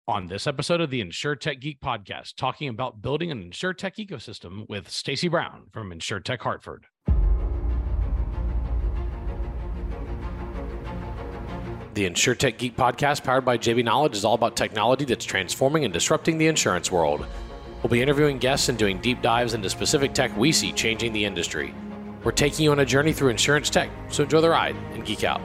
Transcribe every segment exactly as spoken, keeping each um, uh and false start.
On this episode of the InsurTech Geek podcast, talking about building an InsurTech ecosystem with Stacy Brown from InsurTech Hartford. The InsurTech Geek podcast, powered by J B Knowledge, is all about technology that's transforming and disrupting the insurance world. We'll be interviewing guests and doing deep dives into specific tech we see changing the industry. We're taking you on a journey through insurance tech, so enjoy the ride and geek out.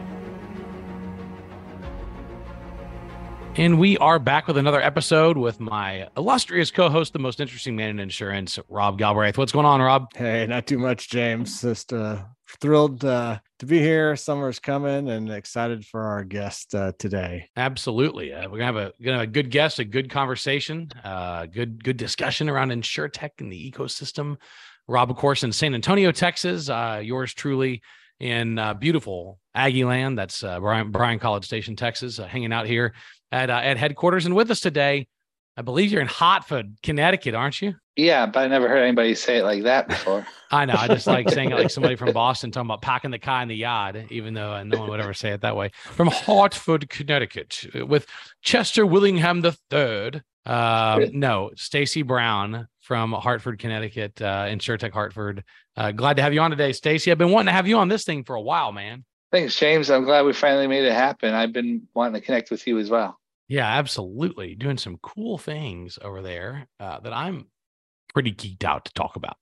And we are back with another episode with my illustrious co-host, the most interesting man in insurance, Rob Galbraith. What's going on, Rob? Hey, not too much, James. Just uh, thrilled uh, to be here. Summer's coming and excited for our guest uh, today. Absolutely. Uh, we're going to have a, gonna have a good guest, a good conversation, uh, good good discussion around InsurTech and the ecosystem. Rob, of course, in San Antonio, Texas, uh, yours truly in uh, beautiful Aggie land. That's uh, Bryan, Bryan College Station, Texas, uh, hanging out here at uh, at headquarters. And with us today, I believe you're in Hartford, Connecticut, aren't you? Yeah, but I never heard anybody say it like that before. I know. I just like saying it like somebody from Boston talking about parking the car in the yard, even though uh, no one would ever say it that way. From Hartford, Connecticut, with Chester Willingham the Third. Um, no, Stacy Brown from Hartford, Connecticut, uh, InsurTech Hartford. Uh, glad to have you on today, Stacy. I've been wanting to have you on this thing for a while, man. Thanks, James. I'm glad we finally made it happen. I've been wanting to connect with you as well. Yeah, absolutely. Doing some cool things over there uh, that I'm pretty geeked out to talk about.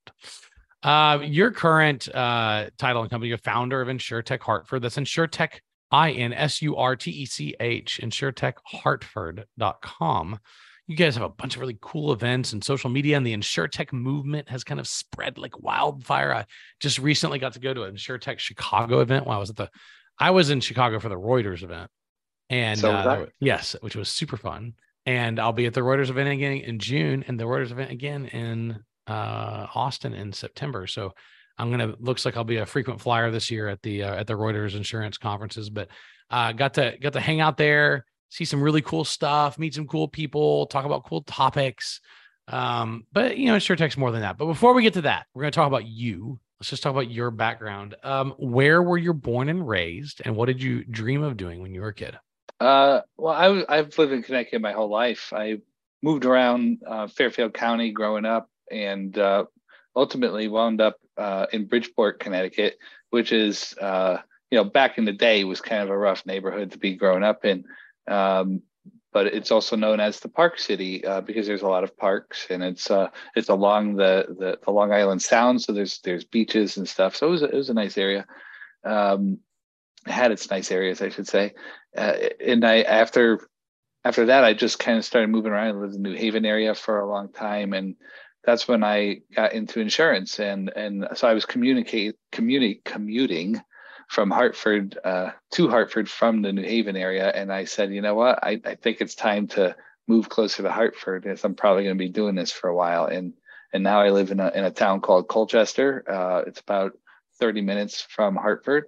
Uh, your current uh, title and company, you're founder of InsurTech Hartford. That's InsurTech, I N S U R T E C H, InsurTech Hartford dot com. You guys have a bunch of really cool events and social media, and the InsurTech movement has kind of spread like wildfire. I just recently got to go to an InsurTech Chicago event while I was at the, I was in Chicago for the Reuters event. And so uh, yes, which was super fun. And I'll be at the Reuters event again in June and the Reuters event again in uh, Austin in September. So I'm going to, looks like I'll be a frequent flyer this year at the, uh, at the Reuters insurance conferences, but uh, got to, got to hang out there, see some really cool stuff, meet some cool people, talk about cool topics. Um, but, you know, InsurTech's more than that. But before we get to that, we're going to talk about you. Let's just talk about your background. Um, where were you born and raised, and what did you dream of doing when you were a kid? Uh, well, I, I've lived in Connecticut my whole life. I moved around uh, Fairfield County growing up, and uh, ultimately wound up uh, in Bridgeport, Connecticut, which is, uh, you know, back in the day was kind of a rough neighborhood to be growing up in. Um, but it's also known as the Park City uh, because there's a lot of parks, and it's uh, it's along the, the the Long Island Sound, so there's there's beaches and stuff. So it was a, it was a nice area. Um, it had its nice areas, I should say. Uh, and I after after that, I just kind of started moving around. I lived in the New Haven area for a long time, and that's when I got into insurance. And and so I was communicate communi- commuting. from Hartford uh, to Hartford from the New Haven area. And I said, you know what, I, I think it's time to move closer to Hartford, as I'm probably going to be doing this for a while. And and now I live in a in a town called Colchester. Uh, it's about thirty minutes from Hartford.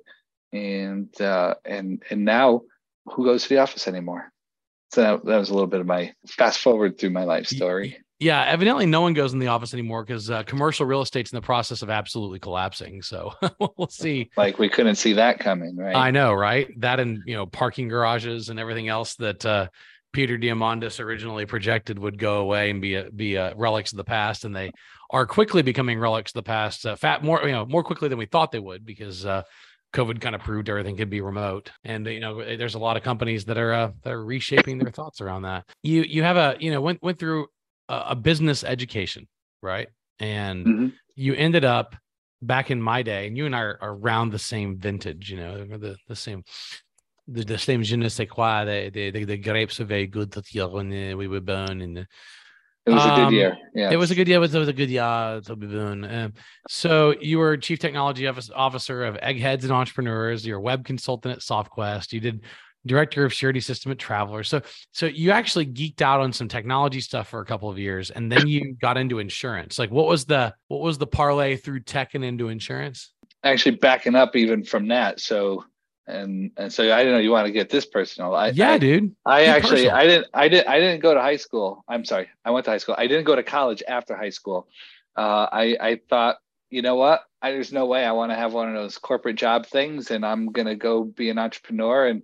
And uh, and and now who goes to the office anymore? So that, that was a little bit of my fast forward through my life story. Yeah, evidently no one goes in the office anymore because uh, commercial real estate's in the process of absolutely collapsing. So we'll see. Like we couldn't see that coming, right? I know, right? That and, you know, parking garages and everything else that uh, Peter Diamandis originally projected would go away and be a, be a relics of the past, and they are quickly becoming relics of the past. Uh, fat more, you know, more quickly than we thought they would, because uh, COVID kind of proved everything could be remote. And, you know, there's a lot of companies that are uh, that are reshaping their thoughts around that. You you have a, you know, went went through a business education, right? And mm-hmm. you ended up back in my day, and you and I are around the same vintage, you know, the, the same, the, the same je ne sais quoi, the, the, the, the grapes are very good that year when we were born. And it was um, a good year. Yeah, it was a good year. It was, it was a good year to be born. Um, so you were chief technology officer of Eggheads and Entrepreneurs. You're a web consultant at SoftQuest. You did director of surety system at Travelers. So, so you actually geeked out on some technology stuff for a couple of years, and then you got into insurance. Like, what was the, what was the parlay through tech and into insurance? Actually backing up even from that. So, and, and so I don't know, you want to get this personal. I, yeah, I, dude. I Be actually, personal. I didn't, I didn't, I didn't go to high school. I'm sorry. I went to high school. I didn't go to college after high school. Uh, I, I thought, you know what? I, there's no way I want to have one of those corporate job things, and I'm going to go be an entrepreneur. And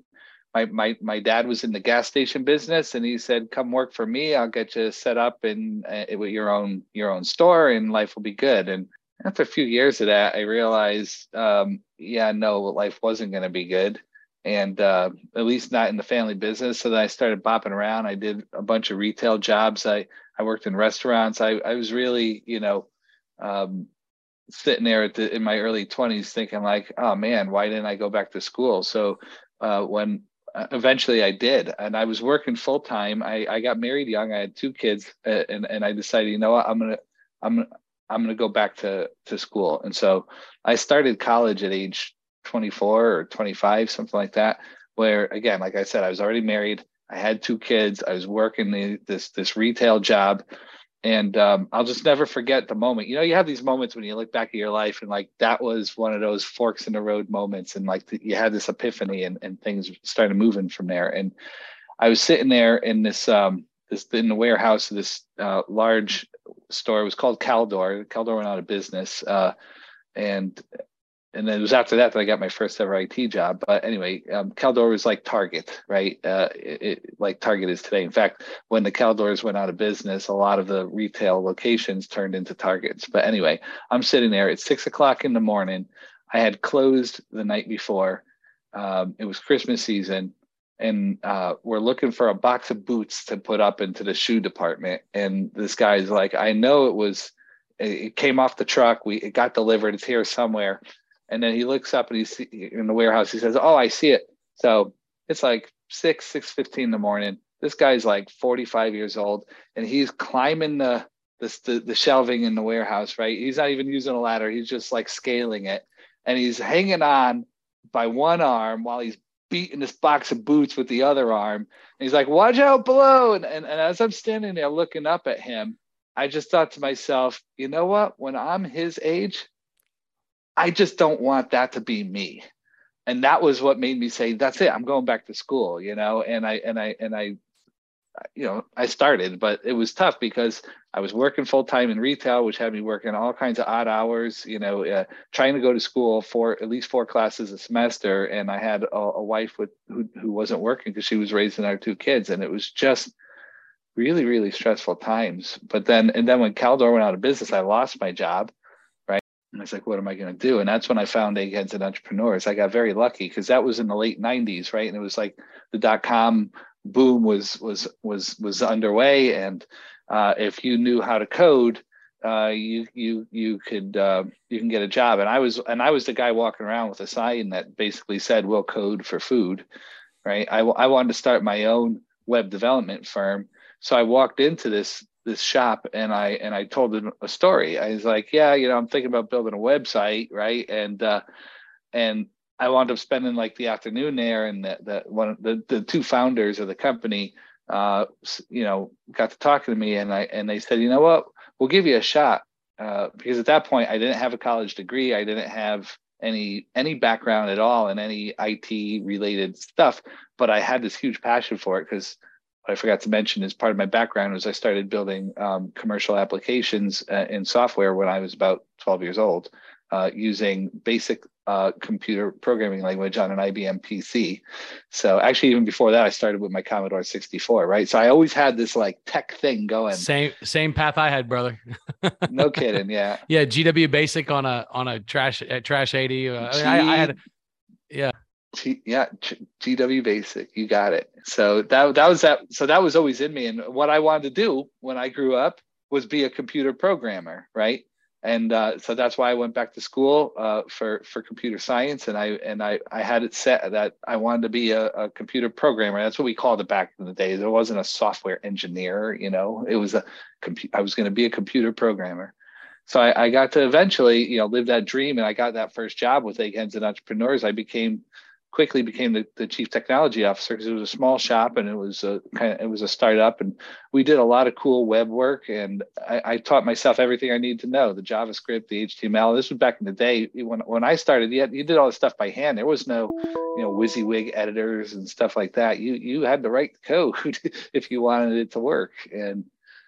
my, my, my dad was in the gas station business, and he said, come work for me. I'll get you set up in uh, with your own, your own store, and life will be good. And after a few years of that, I realized, um, yeah, no, life wasn't going to be good. And uh, at least not in the family business. So then I started bopping around. I did a bunch of retail jobs. I, I worked in restaurants. I, I was really, you know, um, sitting there at the, in my early twenties thinking like, oh man, why didn't I go back to school? So uh, when uh, eventually I did, and I was working full time, I, I got married young. I had two kids, uh, and, and I decided, you know what, I'm going to, I'm gonna, I'm going to go back to, to school. And so I started college at age twenty-four or twenty-five, something like that, where again, like I said, I was already married. I had two kids. I was working the, this, this retail job. And um, I'll just never forget the moment. You know, you have these moments when you look back at your life and like, that was one of those forks in the road moments. And like, you had this epiphany, and, and things started moving from there. And I was sitting there in this, um, this in the warehouse of this uh, large store. It was called Caldor. Caldor went out of business. Uh, and And then it was after that that I got my first ever I T job. But anyway, um, Caldor was like Target, right? Uh, it, it, like Target is today. In fact, when the Caldors went out of business, a lot of the retail locations turned into Targets. But anyway, I'm sitting there at six o'clock in the morning. I had closed the night before. Um, it was Christmas season. And uh, we're looking for a box of boots to put up into the shoe department. And this guy's like, I know it was, it came off the truck. We it got delivered. It's here somewhere. And then he looks up and he's in the warehouse. He says, oh, I see it. So it's like six, six fifteen in the morning. This guy's like forty-five years old, and he's climbing the, the, the, the shelving in the warehouse, right? He's not even using a ladder. He's just like scaling it. And he's hanging on by one arm while he's beating this box of boots with the other arm. And he's like, watch out below. And, and, and as I'm standing there looking up at him, I just thought to myself, you know what? When I'm his age, I just don't want that to be me. And that was what made me say, that's it. I'm going back to school, you know? And I, and I, and I, you know, I started, but it was tough because I was working full time in retail, which had me working all kinds of odd hours, you know, uh, trying to go to school for at least four classes a semester. And I had a, a wife with who, who wasn't working because she was raising our two kids. And it was just really, really stressful times. But then, and then when Caldor went out of business, I lost my job. And I was like, what am I going to do? And that's when I found Eggheads and Entrepreneurs. I got very lucky because that was in the late nineties, right? And it was like the dot-com boom was was was was underway. And uh, if you knew how to code, uh, you you you could uh, you can get a job. And I was and I was the guy walking around with a sign that basically said, "We'll code for food," right? I I wanted to start my own web development firm, so I walked into this. this shop and I and I told them a story. I was like, yeah, you know, I'm thinking about building a website, right? And uh, and I wound up spending like the afternoon there, and the, the one of the, the two founders of the company, uh, you know, got to talking to me, and I and they said, you know what, we'll give you a shot, uh, because at that point I didn't have a college degree, I didn't have any any background at all in any I T related stuff, but I had this huge passion for it because. What I forgot to mention is part of my background was I started building um, commercial applications uh, in software when I was about twelve years old, uh, using basic uh, computer programming language on an I B M P C. So actually, even before that, I started with my Commodore sixty-four, right? So I always had this like tech thing going. Same same path I had, brother. No kidding, yeah. Yeah, G W Basic on a on a trash uh, trash eighty. Uh, G- I, I had, yeah. G, yeah, G W Basic, you got it. So that that was that. So that was always in me, and what I wanted to do when I grew up was be a computer programmer, right? And uh, so that's why I went back to school uh, for for computer science, and I and I I had it set that I wanted to be a, a computer programmer. That's what we called it back in the day. There wasn't a software engineer, you know. It was a compu- I was going to be a computer programmer. So I, I got to eventually, you know, live that dream, and I got that first job with Eggheads and Entrepreneurs. I became quickly became the, the chief technology officer because it was a small shop and it was a kind of it was a startup, and we did a lot of cool web work, and I, I taught myself everything I needed to know, the JavaScript, the H T M L. This was back in the day when when I started. You, had, you did all this stuff by hand. There was no, you know, WYSIWYG editors and stuff like that. You you had to write the code if you wanted it to work, and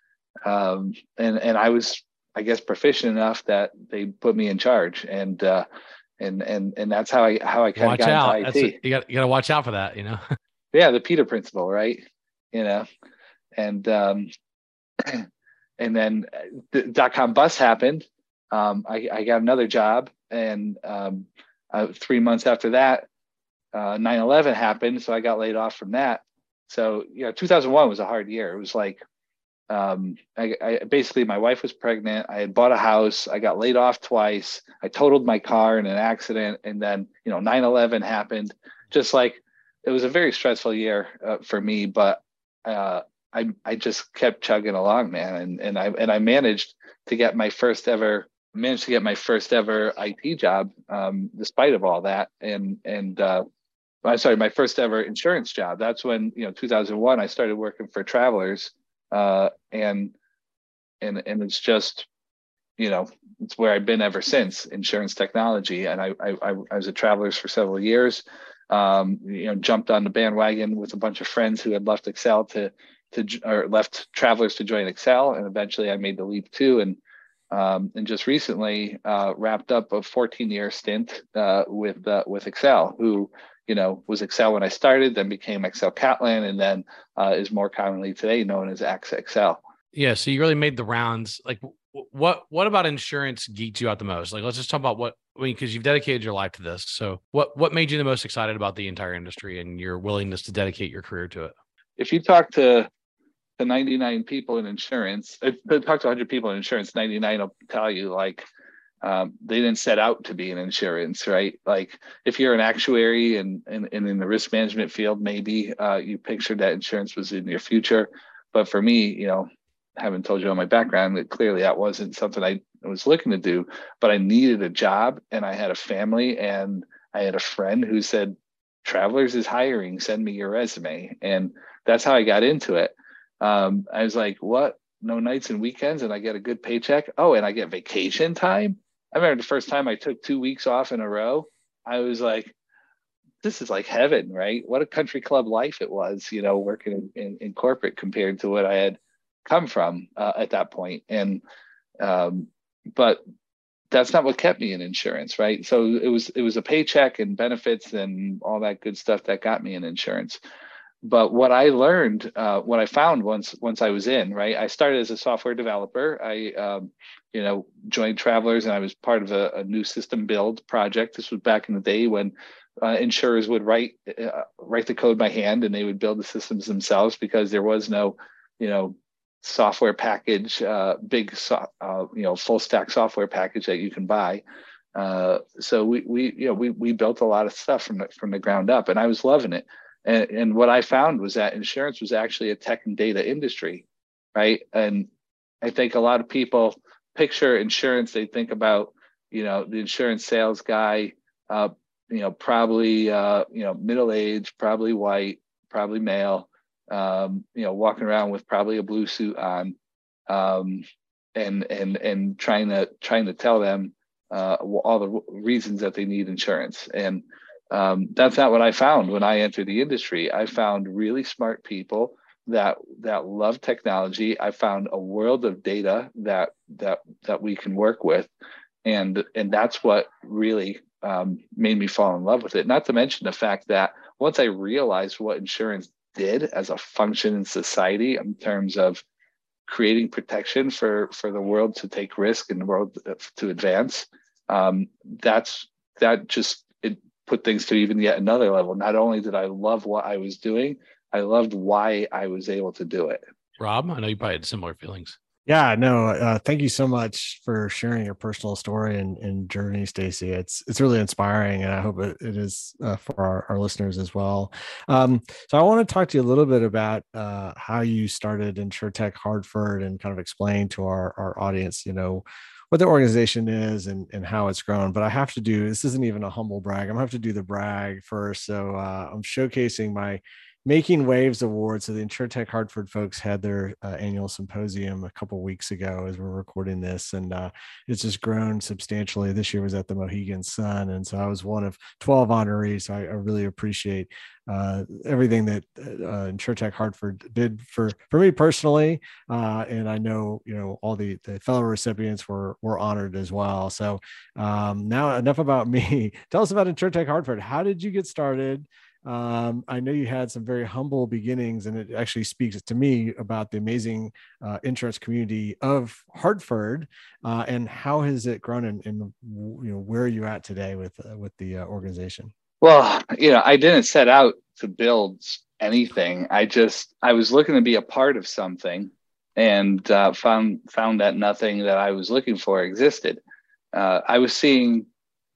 um and and I was, I guess, proficient enough that they put me in charge, and uh, and and and that's how I how I kind of got out. into I T. A, you got you got to watch out for that, you know. yeah, the Peter principle, right? You know, and um, and then the dot com bust happened. Um, I, I got another job, and um, uh, three months after that, uh, nine eleven happened, so I got laid off from that. So, you know, two thousand one was a hard year. It was like, um, I, I basically, my wife was pregnant. I had bought a house. I got laid off twice. I totaled my car in an accident, and then, you know, nine eleven happened. Just like, it was a very stressful year uh, for me, but uh, I I just kept chugging along, man, and and I and I managed to get my first ever managed to get my first ever I T job, um, despite of all that, and and uh, I'm sorry, my first ever insurance job. That's when, you know, two thousand one, I started working for Travelers, uh, and and and it's just, you know, it's where I've been ever since, insurance technology. And I I, I was at Travelers for several years. Um, you know, jumped on the bandwagon with a bunch of friends who had left Excel to to or left Travelers to join Excel, and eventually I made the leap too. And um, and just recently uh, wrapped up a fourteen year stint uh, with uh, with Excel, who, you know, was Excel when I started, then became Excel Catlin, and then uh, is more commonly today known as A X A Excel. Yeah, so you really made the rounds. Like, what what about insurance geeked you out the most? Like, let's just talk about what, I mean, because you've dedicated your life to this. So what what made you the most excited about the entire industry and your willingness to dedicate your career to it? If you talk to the ninety-nine people in insurance, if you talk to one hundred people in insurance, ninety-nine will tell you, like, um, they didn't set out to be in insurance, right? Like, if you're an actuary and, and, and in the risk management field, maybe uh, you pictured that insurance was in your future. But for me, you know, I haven't told you on my background, that clearly that wasn't something I was looking to do, but I needed a job, and I had a family, and I had a friend who said, Travelers is hiring, send me your resume. And that's how I got into it. Um, I was like, what? No nights and weekends, and I get a good paycheck. Oh, and I get vacation time. I remember the first time I took two weeks off in a row, I was like, this is like heaven, right? What a country club life it was, you know, working in, in, in corporate compared to what I had come from uh, at that point. And um, but that's not what kept me in insurance, right? So it was it was a paycheck and benefits and all that good stuff that got me in insurance. But what I learned, uh, what I found once once I was in, right, I started as a software developer. I, um, you know, joined Travelers, and I was part of a, a new system build project. This was back in the day when uh, insurers would write uh, write the code by hand, and they would build the systems themselves, because there was no, you know, software package, uh, big, so, uh, you know, full stack software package that you can buy. Uh, so we we you know we we built a lot of stuff from the, from the ground up, and I was loving it. And, and what I found was that insurance was actually a tech and data industry, right? And I think a lot of people picture insurance, they think about, you know, the insurance sales guy, uh, you know, probably, uh, you know, middle-aged, probably white, probably male, um, you know, walking around with probably a blue suit on, um, and and and trying to trying to tell them uh, all the reasons that they need insurance. And Um, that's not what I found when I entered the industry. I found really smart people that that love technology. I found a world of data that that that we can work with, and and that's what really um, made me fall in love with it. Not to mention the fact that once I realized what insurance did as a function in society in terms of creating protection for for the world to take risk and the world to advance, um, that's that just it put things to even yet another level. Not only did I love what I was doing, I loved why I was able to do it. Rob, I know you probably had similar feelings. Yeah, no, uh, thank you so much for sharing your personal story and, and journey, Stacy. It's it's really inspiring, and I hope it, it is uh, for our, our listeners as well. Um, so I want to talk to you a little bit about uh, how you started InsurTech Hartford, and kind of explain to our, our audience, you know, what the organization is and, and how it's grown. But I have to do, this isn't even a humble brag. I'm gonna have to do the brag first. So uh, I'm showcasing my Making Waves Awards. So the InsurTech Hartford folks had their uh, annual symposium a couple of weeks ago as we're recording this, and uh, it's just grown substantially. This year was at the Mohegan Sun, and so I was one of twelve honorees. So I, I really appreciate uh, everything that uh, InsurTech Hartford did for for me personally, uh, and I know you know all the, the fellow recipients were were honored as well. So um, now enough about me. Tell us about InsurTech Hartford. How did you get started? Um, I know you had some very humble beginnings, and it actually speaks to me about the amazing uh, insurance community of Hartford, uh, and how has it grown, and, and you know, where are you at today with uh, with the uh, organization? Well, you know, I didn't set out to build anything. I just I was looking to be a part of something, and uh, found found that nothing that I was looking for existed. Uh, I was seeing,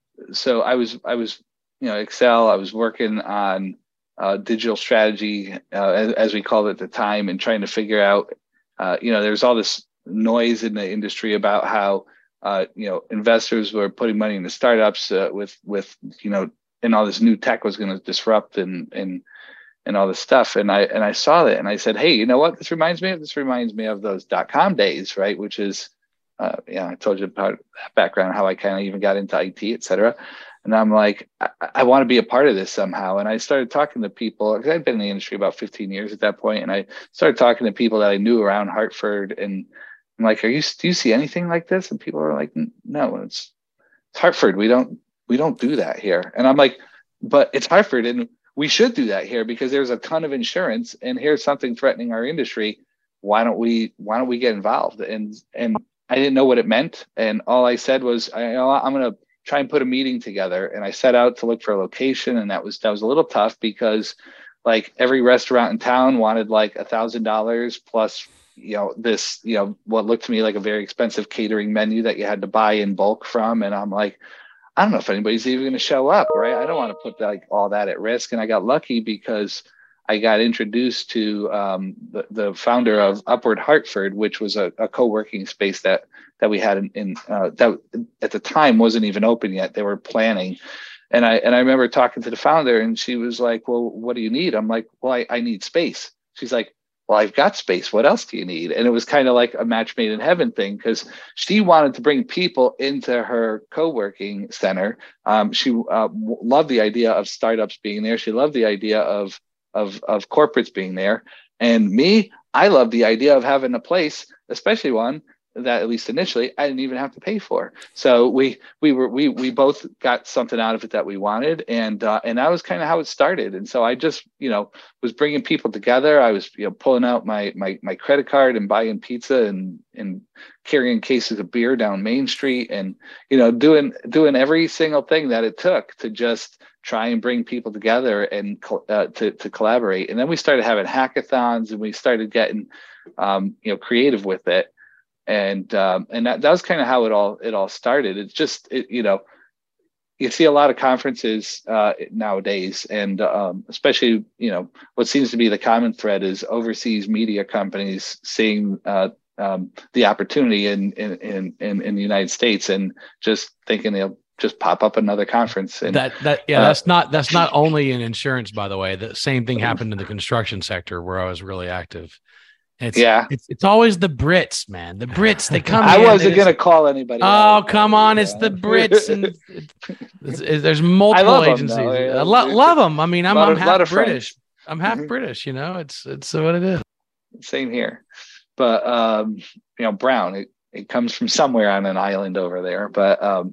so I was I was you know Excel. I was working on uh, digital strategy, uh, as, as we called it at the time, and trying to figure out. Uh, you know, there's all this noise in the industry about how uh, you know investors were putting money into startups uh, with with you know, and all this new tech was going to disrupt and and and all this stuff. And I and I saw that, and I said, hey, you know what? This reminds me of this reminds me of those dot com days, right? Which is, uh, yeah, I told you about that background, how I kind of even got into I T, et cetera. And I'm like, I, I want to be a part of this somehow. And I started talking to people, because I'd been in the industry about fifteen years at that point, and I started talking to people that I knew around Hartford, and I'm like, are you do you see anything like this? And people are like, no, it's it's Hartford. We don't we don't do that here. And I'm like, but it's Hartford, and we should do that here because there's a ton of insurance, and here's something threatening our industry. Why don't we why don't we get involved? And and I didn't know what it meant. And all I said was, I, you know, I'm going to try and put a meeting together. And I set out to look for a location. And that was that was a little tough because like every restaurant in town wanted like a thousand dollars plus, you know, this, you know, what looked to me like a very expensive catering menu that you had to buy in bulk from. And I'm like, I don't know if anybody's even going to show up, right? I don't want to put like all that at risk. And I got lucky because I got introduced to um, the, the founder of Upward Hartford, which was a, a co-working space that that we had in, in uh, that at the time wasn't even open yet. They were planning. And I and I remember talking to the founder, and she was like, well, what do you need? I'm like, well, I, I need space. She's like, well, I've got space. What else do you need? And it was kind of like a match made in heaven thing, because she wanted to bring people into her co-working center. Um, she uh, loved the idea of startups being there. She loved the idea of, of, of corporates being there. And me, I love the idea of having a place, especially one that at least initially I didn't even have to pay for. So we we were we we both got something out of it that we wanted, and uh, and that was kind of how it started. And so I just you know was bringing people together. I was you know pulling out my my my credit card and buying pizza and and carrying cases of beer down Main Street, and you know doing doing every single thing that it took to just try and bring people together and uh, to to collaborate. And then we started having hackathons, and we started getting um, you know creative with it. And um, and that, that was kind of how it all it all started. It's just it, you know, you see a lot of conferences uh, nowadays, and um, especially you know what seems to be the common thread is overseas media companies seeing uh, um, the opportunity in in, in in in the United States and just thinking they'll just pop up another conference. And that that yeah, uh, that's not that's not only in insurance, by the way. The same thing happened in the construction sector where I was really active. It's, yeah, it's it's always the Brits, man. The Brits, they come. I in, wasn't just, gonna call anybody. Oh, out, come on! It's the Brits, and it's, it's, it's, there's multiple agencies. Them, I lo- love them. I mean, I'm I'm of, half British. I'm half British. You know, it's it's what it is. Same here, but um, you know, brown. It it comes from somewhere on an island over there. But um,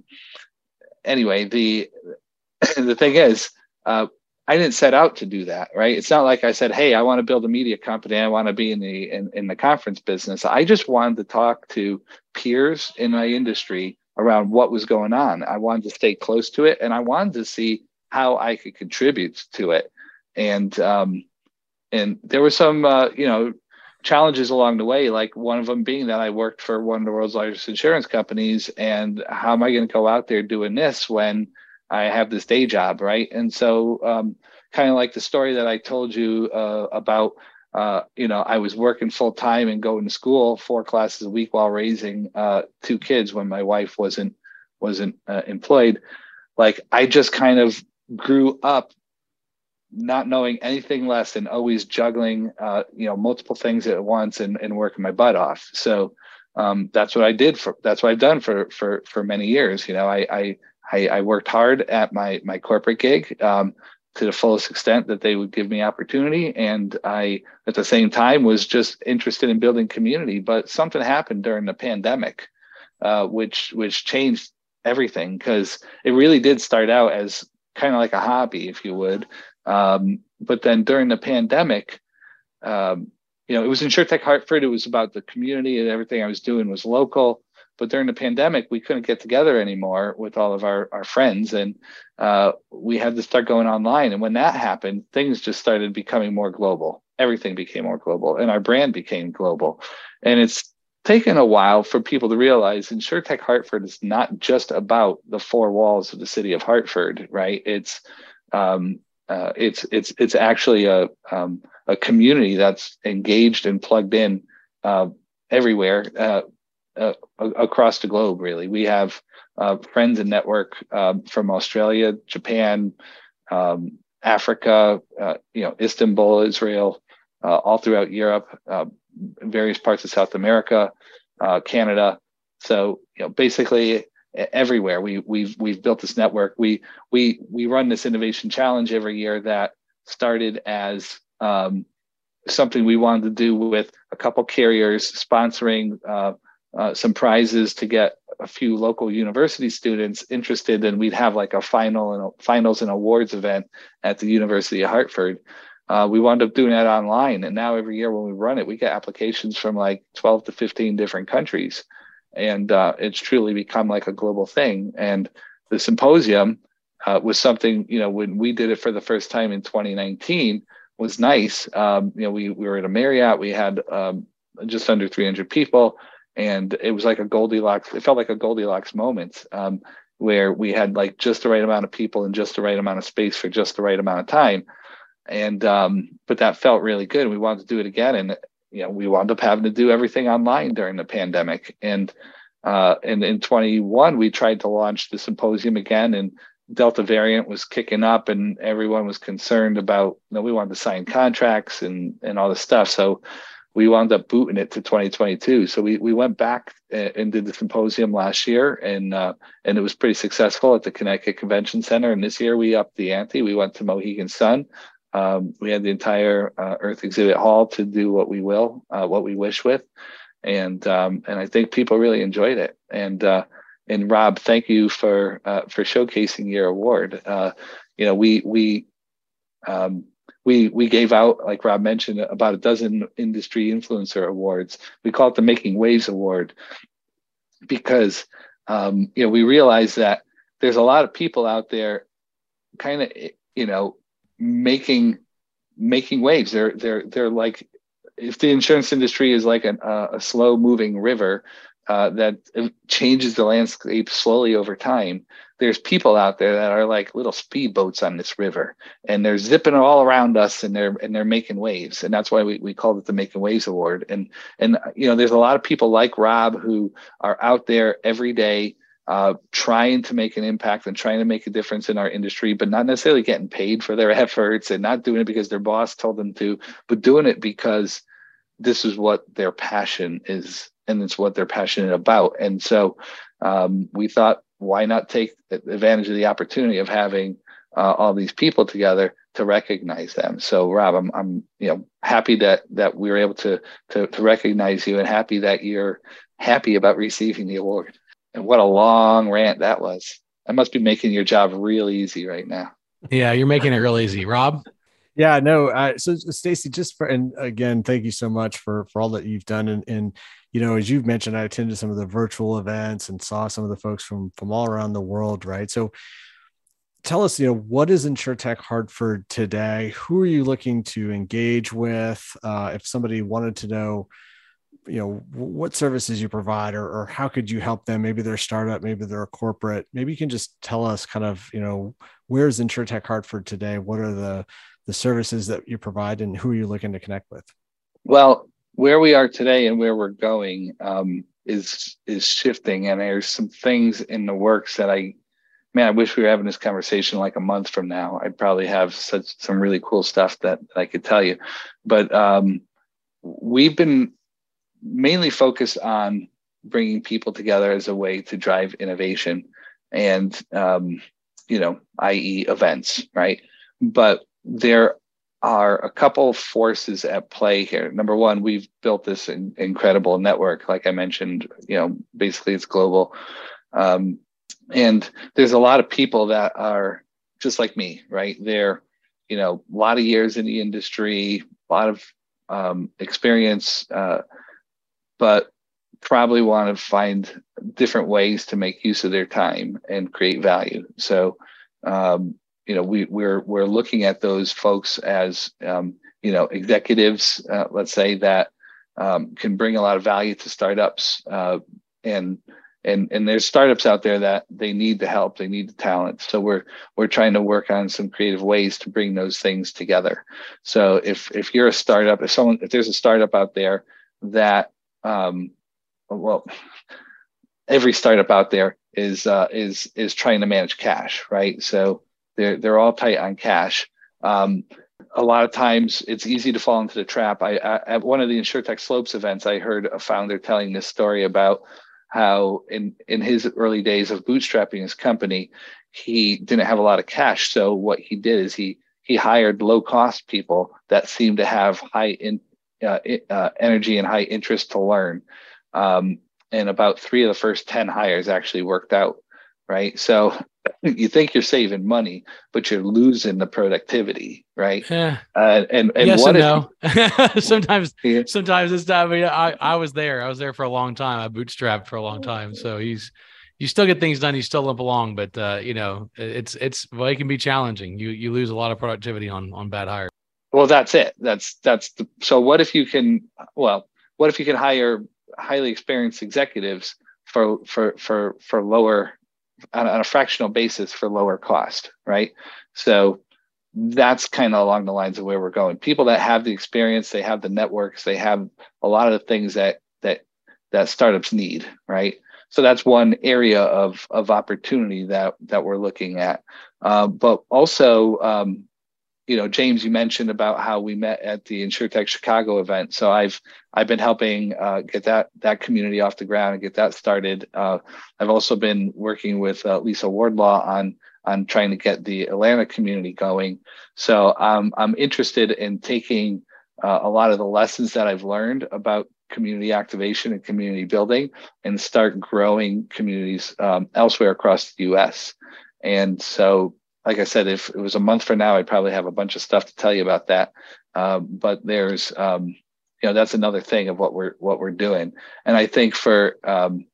anyway, the the thing is. Uh, I didn't set out to do that, right? It's not like I said, hey, I want to build a media company. I want to be in the in, in the conference business. I just wanted to talk to peers in my industry around what was going on. I wanted to stay close to it, and I wanted to see how I could contribute to it. And um, and there were some, uh, you know, challenges along the way, like one of them being that I worked for one of the world's largest insurance companies, and how am I going to go out there doing this when I have this day job, right? And so um, kind of like the story that I told you uh, about, uh, you know, I was working full time and going to school four classes a week while raising uh, two kids when my wife wasn't wasn't uh, employed. Like I just kind of grew up not knowing anything less than always juggling, uh, you know, multiple things at once and, and working my butt off. So um, that's what I did for, that's what I've done for, for, for many years. You know, I, I, I, I worked hard at my, my corporate gig um, to the fullest extent that they would give me opportunity. And I, at the same time, was just interested in building community. But something happened during the pandemic, uh, which, which changed everything, because it really did start out as kind of like a hobby, if you would. Um, but then during the pandemic, um, you know, it was InsurTech Hartford. It was about the community, and everything I was doing was local. But during the pandemic, we couldn't get together anymore with all of our, our friends, and uh, we had to start going online. And when that happened, things just started becoming more global. Everything became more global, and our brand became global. And it's taken a while for people to realize InsurTech Hartford is not just about the four walls of the city of Hartford, right? It's um, uh, it's it's it's actually a um, a community that's engaged and plugged in uh, everywhere. Uh, Uh, across the globe, really. We have uh, friends and network uh, from Australia, Japan, um, Africa, uh, you know, Istanbul, Israel, uh, all throughout Europe, uh, various parts of South America, uh, Canada. So, you know, basically everywhere. We we've we've built this network. We we we run this innovation challenge every year that started as um, something we wanted to do with a couple carriers sponsoring. Uh, Uh, some prizes to get a few local university students interested, and we'd have like a final and a, finals and awards event at the University of Hartford. Uh, we wound up doing that online, and now every year when we run it, we get applications from like twelve to fifteen different countries, and uh, it's truly become like a global thing. And the symposium uh, was something, you know, when we did it for the first time in twenty nineteen, was nice. Um, you know, we we were at a Marriott, we had um, just under three hundred people. And it was like a Goldilocks, it felt like a Goldilocks moment um, where we had like just the right amount of people and just the right amount of space for just the right amount of time. And, um, but that felt really good. We wanted to do it again. And, you know, we wound up having to do everything online during the pandemic. And, uh, and in twenty-one, we tried to launch the symposium again, and Delta variant was kicking up, and everyone was concerned about, you know, we wanted to sign contracts and, and all this stuff. So we wound up booting it to twenty twenty-two. So we we went back and did the symposium last year, and uh, and it was pretty successful at the Connecticut Convention Center. And this year we upped the ante. We went to Mohegan Sun. Um, we had the entire uh, Earth Exhibit Hall to do what we will, uh, what we wish with, and um, and I think people really enjoyed it. And uh, and Rob, thank you for uh, for showcasing your award. Uh, you know, we we. Um, We we gave out, like Rob mentioned, about a dozen industry influencer awards. We call it the Making Waves Award because um, you know, we realize that there's a lot of people out there, kind of, you know, making making waves. They're they're they're like, if the insurance industry is like an, uh, a slow moving river uh, that changes the landscape slowly over time, there's people out there that are like little speedboats on this river, and they're zipping all around us, and they're and they're making waves. And that's why we, we called it the Making Waves Award. And and you know, there's a lot of people like Rob who are out there every day uh, trying to make an impact and trying to make a difference in our industry, but not necessarily getting paid for their efforts, and not doing it because their boss told them to, but doing it because this is what their passion is, and it's what they're passionate about. And so um, we thought, why not take advantage of the opportunity of having uh, all these people together to recognize them? So Rob, I'm, I'm you know, happy that that we were able to, to to recognize you, and happy that you're happy about receiving the award. And what a long rant that was. I must be making your job real easy right now. Yeah, you're making it real easy, Rob. Yeah, no. Uh, so Stacy, just for, and again, thank you so much for, for all that you've done. And, and, you know, as you've mentioned, I attended some of the virtual events and saw some of the folks from, from all around the world. Right. So tell us, you know, what is InsurTech Hartford today? Who are you looking to engage with? Uh, if somebody wanted to know, you know, what services you provide, or, or how could you help them? Maybe they're a startup, maybe they're a corporate. Maybe you can just tell us kind of, you know, where's InsurTech Hartford today? What are the the services that you provide, and who are you looking to connect with? Well, where we are today and where we're going um, is is shifting, and there's some things in the works that I, man, I wish we were having this conversation like a month from now. I'd probably have such some really cool stuff that, that I could tell you. But um, we've been mainly focused on bringing people together as a way to drive innovation, and um, you know, that is events, right? But there are a couple of forces at play here. Number one, we've built this in, incredible network. Like I mentioned, you know, basically it's global. Um, and there's a lot of people that are just like me, right? They're you know, a lot of years in the industry, a lot of um, experience, uh, but probably want to find different ways to make use of their time and create value. So, um, you know, we, we're we're looking at those folks as um, you know, executives, uh, let's say, that um, can bring a lot of value to startups, uh, and and and there's startups out there that they need the help, they need the talent. So we're we're trying to work on some creative ways to bring those things together. So if if you're a startup, if someone if there's a startup out there that um, well, every startup out there is uh, is is trying to manage cash, right? So they're they're all tight on cash. Um, a lot of times, it's easy to fall into the trap. I, I at one of the InsurTech Slopes events, I heard a founder telling this story about how in in his early days of bootstrapping his company, he didn't have a lot of cash. So what he did is he he hired low cost people that seemed to have high in, uh, uh, energy and high interest to learn. Um, and about three of the first ten hires actually worked out, right? So you think you're saving money, but you're losing the productivity, right? Yeah. Uh, and and yes what and if no. sometimes, yeah. sometimes it's not. I mean, I, I was there. I was there for a long time. I bootstrapped for a long time. So he's, you still get things done. You still limp along, but uh, you know, it's it's well, it can be challenging. You you lose a lot of productivity on on bad hires. Well, that's it. That's that's the, so. What if you can? Well, what if you can hire highly experienced executives for for for for lower on, on a fractional basis for lower cost, right? So that's kind of along the lines of where we're going. People that have the experience, they have the networks, they have a lot of the things that that that startups need, right? So that's one area of of opportunity that that we're looking at. Uh, but also, um, you know, James, you mentioned about how we met at the InsurTech Chicago event. So I've I've been helping uh, get that that community off the ground and get that started. Uh, I've also been working with uh, Lisa Wardlaw on on trying to get the Atlanta community going. So um, I'm interested in taking uh, a lot of the lessons that I've learned about community activation and community building and start growing communities um, elsewhere across the U S. And so, like I said, if it was a month from now, I'd probably have a bunch of stuff to tell you about that. Um, but there's, um, you know, that's another thing of what we're what we're doing. And I think for um,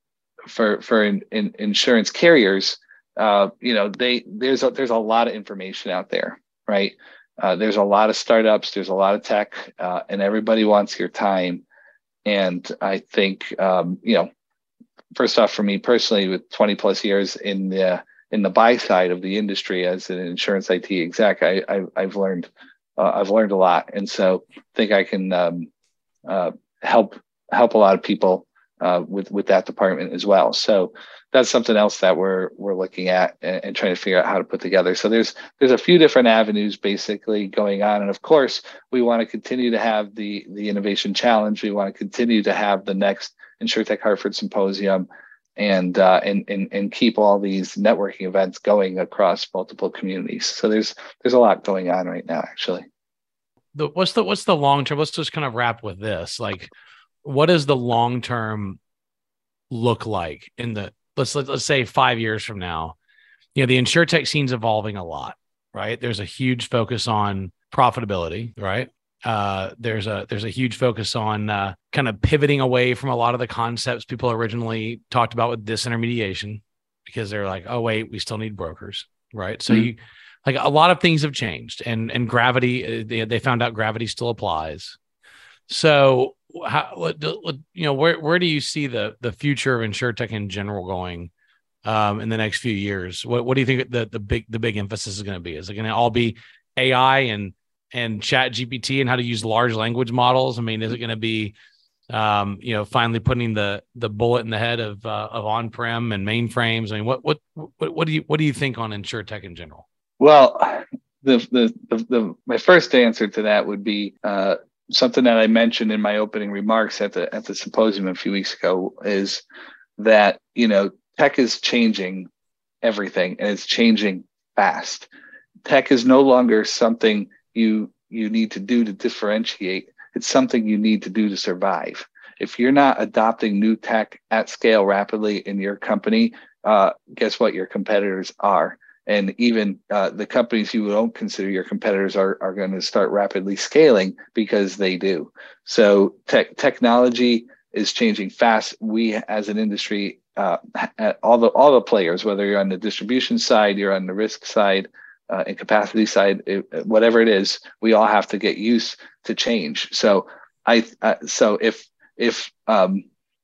for for in, in insurance carriers, uh, you know, they there's a, there's a lot of information out there, right? Uh, there's a lot of startups, there's a lot of tech, uh, and everybody wants your time. And I think, um, you know, first off, for me personally, with twenty plus years in the in the buy side of the industry as an insurance I T exec, I, I I've learned uh, I've learned a lot, and so I think I can um, uh, help help a lot of people uh, with with that department as well. So that's something else that we're we're looking at and, and trying to figure out how to put together. So there's there's a few different avenues basically going on, and of course we want to continue to have the the innovation challenge. We want to continue to have the next InsurTech Hartford Symposium. And, uh, and and and keep all these networking events going across multiple communities. So there's there's a lot going on right now, actually. The, what's the what's the long term? Let's just kind of wrap with this. Like, what does the long term look like in the let's let's say five years from now? You know, the InsurTech scene's evolving a lot, right? There's a huge focus on profitability, right? Uh, there's a there's a huge focus on uh, kind of pivoting away from a lot of the concepts people originally talked about with disintermediation, because they're like, oh wait, we still need brokers, right? So mm-hmm. you like a lot of things have changed, and and gravity they they found out gravity still applies. So how you know where where do you see the the future of InsurTech in general going um, in the next few years? What what do you think the the big the big emphasis is going to be? Is it going to all be A I and and Chat G P T and how to use large language models? I mean, is it going to be, um, you know, finally putting the the bullet in the head of uh, of on-prem and mainframes? I mean, what what what what do you what do you think on InsurTech in general? Well, the the the, the my first answer to that would be uh, something that I mentioned in my opening remarks at the at the symposium a few weeks ago, is that, you know, tech is changing everything, and it's changing fast. Tech is no longer something you you need to do to differentiate. It's something you need to do to survive. If you're not adopting new tech at scale rapidly in your company, uh, guess what? Your competitors are. And even uh, the companies you don't consider your competitors are, are going to start rapidly scaling because they do. So tech technology is changing fast. We as an industry, uh, all the all the players, whether you're on the distribution side, you're on the risk side, uh, and capacity side, it, whatever it is, we all have to get used to change. So I uh, so if if um,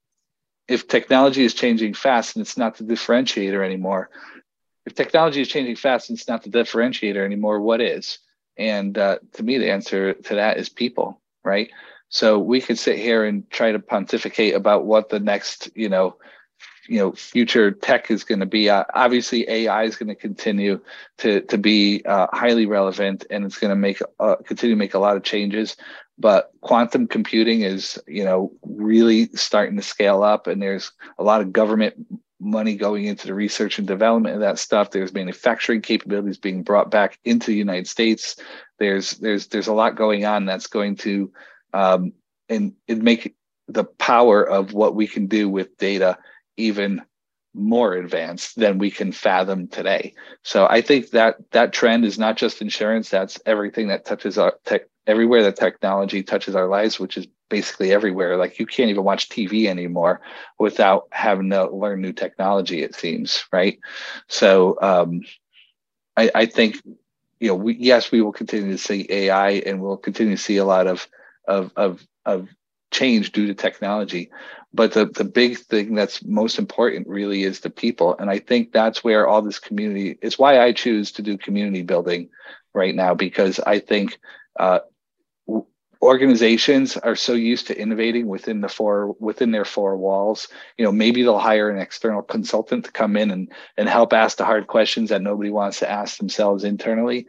if technology is changing fast and it's not the differentiator anymore. If technology is changing fast and it's not the differentiator anymore, what is? And uh, to me, the answer to that is people, right? So we could sit here and try to pontificate about what the next, you know, you know, future tech is going to be. Uh, obviously, A I is going to continue to to be uh, highly relevant, and it's going to make uh, continue to make a lot of changes. But quantum computing is, you know, really starting to scale up, and there's a lot of government money going into the research and development of that stuff. There's manufacturing capabilities being brought back into the United States. There's there's there's a lot going on that's going to um, and it make the power of what we can do with data even more advanced than we can fathom today. So I think that that trend is not just insurance. That's everything that touches our tech, everywhere that technology touches our lives, which is basically everywhere. Like you can't even watch T V anymore without having to learn new technology, it seems, right? So um, I, I think, you know, we, yes, we will continue to see A I and we'll continue to see a lot of, of, of, of change due to technology. But the, the big thing that's most important really is the people. And I think that's where all this community, it's why I choose to do community building right now, because I think uh, organizations are so used to innovating within the four within their four walls. You know, maybe they'll hire an external consultant to come in and and help ask the hard questions that nobody wants to ask themselves internally.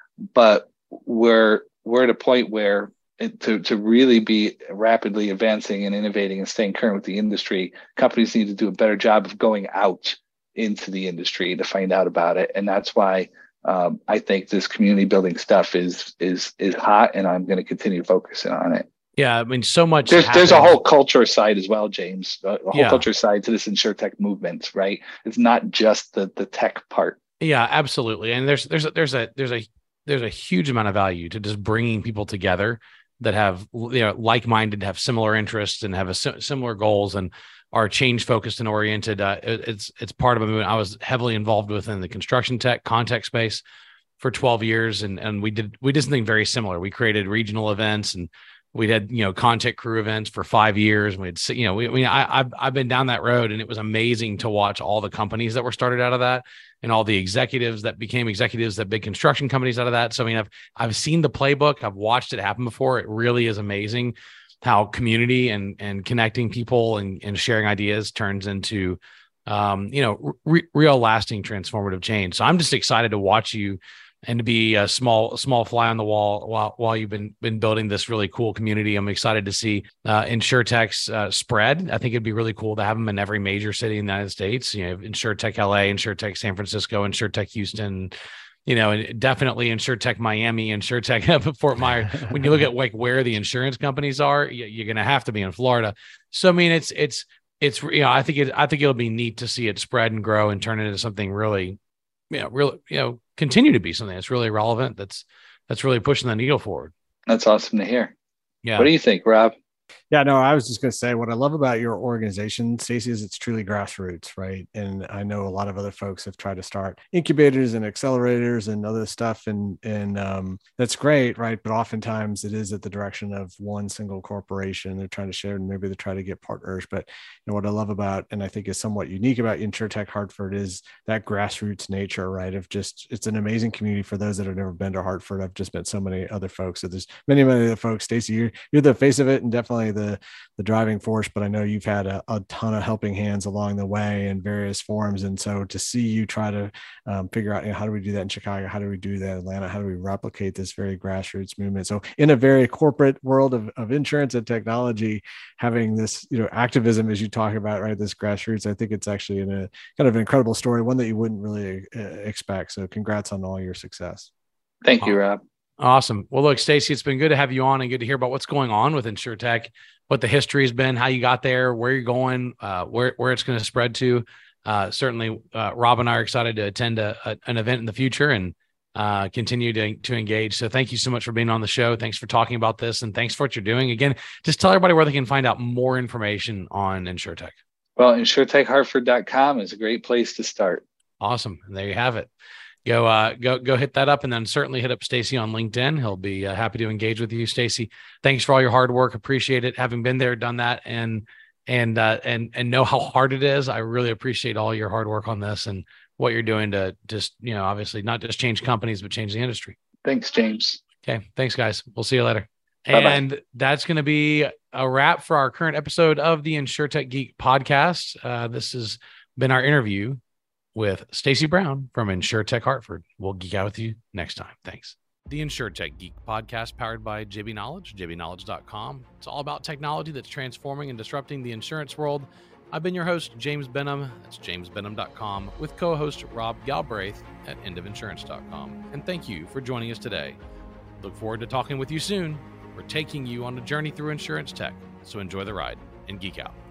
But we're we're at a point where it, to to really be rapidly advancing and innovating and staying current with the industry, companies need to do a better job of going out into the industry to find out about it. And that's why Um, I think this community building stuff is is is hot, and I'm going to continue focusing on it. Yeah, I mean, so much. There's there's a whole culture side as well, James. A whole yeah. culture side to this InsurTech movement, right? It's not just the the tech part. Yeah, absolutely. And there's there's a, there's a there's a there's a huge amount of value to just bringing people together that have, you know, like-minded, have similar interests, and have a similar goals, and are change focused and oriented. Uh, it, it's it's part of a movement I was heavily involved with in the construction tech context space for twelve years, and and we did we did something very similar. We created regional events, and we had, you know, content crew events for five years. And we'd, you know, we, we I I've, I've been down that road, and it was amazing to watch all the companies that were started out of that, and all the executives that became executives that big construction companies out of that. So I mean, I've I've seen the playbook, I've watched it happen before. It really is amazing how community and and connecting people and, and sharing ideas turns into, um, you know, re- real lasting transformative change. So I'm just excited to watch you and to be a small small fly on the wall while while you've been been building this really cool community. I'm excited to see uh, InsurTech's uh, spread. I think it'd be really cool to have them in every major city in the United States. You know, InsurTech L A, InsurTech San Francisco, InsurTech Houston. You know, and definitely InsurTech Miami, InsurTech Fort Myers. When you look at like where the insurance companies are, you're going to have to be in Florida. So I mean, it's it's it's you know, I think it I think it'll be neat to see it spread and grow and turn into something really, you know, really, you know, continue to be something that's really relevant. That's that's really pushing the needle forward. That's awesome to hear. Yeah. What do you think, Rob? Yeah, no, I was just going to say what I love about your organization, Stacey, is it's truly grassroots, right? And I know a lot of other folks have tried to start incubators and accelerators and other stuff, and and um, that's great, right? But oftentimes it is at the direction of one single corporation. They're trying to share, and maybe they try to get partners. But you know, what I love about, and I think is somewhat unique about InsurTech Hartford, is that grassroots nature, right? Of just, it's an amazing community for those that have never been to Hartford. I've just met so many other folks. So there's many, many other folks. Stacey, you're you're the face of it, and definitely the the driving force, but I know you've had a, a ton of helping hands along the way in various forms. And so to see you try to um, figure out, you know, how do we do that in Chicago? How do we do that in Atlanta? How do we replicate this very grassroots movement? So in a very corporate world of, of insurance and technology, having this, you know, activism, as you talk about, right, this grassroots, I think it's actually in a kind of an incredible story, one that you wouldn't really uh, expect. So congrats on all your success. Thank you, Rob. Awesome. Well, look, Stacey, it's been good to have you on and good to hear about what's going on with InsurTech, what the history has been, how you got there, where you're going, uh, where, where it's going to spread to. uh, certainly uh, Rob and I are excited to attend a, a, an event in the future and uh, continue to, to engage. So thank you so much for being on the show. Thanks for talking about this, and thanks for what you're doing. Again, just tell everybody where they can find out more information on InsurTech. Well, insurtech hartford dot com is a great place to start. Awesome. And there you have it. Go, uh, go, go hit that up, and then certainly hit up Stacy on LinkedIn. He'll be uh, happy to engage with you, Stacy. Thanks for all your hard work. Appreciate it. Having been there, done that, and, and, uh, and, and know how hard it is. I really appreciate all your hard work on this and what you're doing to just, you know, obviously not just change companies, but change the industry. Thanks, James. Okay. Thanks, guys. We'll see you later. Bye-bye. And that's going to be a wrap for our current episode of the InsurTech Geek podcast. Uh, this has been our interview with Stacy Brown from InsurTech Hartford. We'll geek out with you next time. Thanks. The InsurTech Geek podcast, powered by J B Knowledge, j b knowledge dot com. It's all about technology that's transforming and disrupting the insurance world. I've been your host, James Benham. That's james benham dot com, with co-host Rob Galbraith at end of insurance dot com. And thank you for joining us today. Look forward to talking with you soon. We're taking you on a journey through insurance tech, so enjoy the ride and geek out.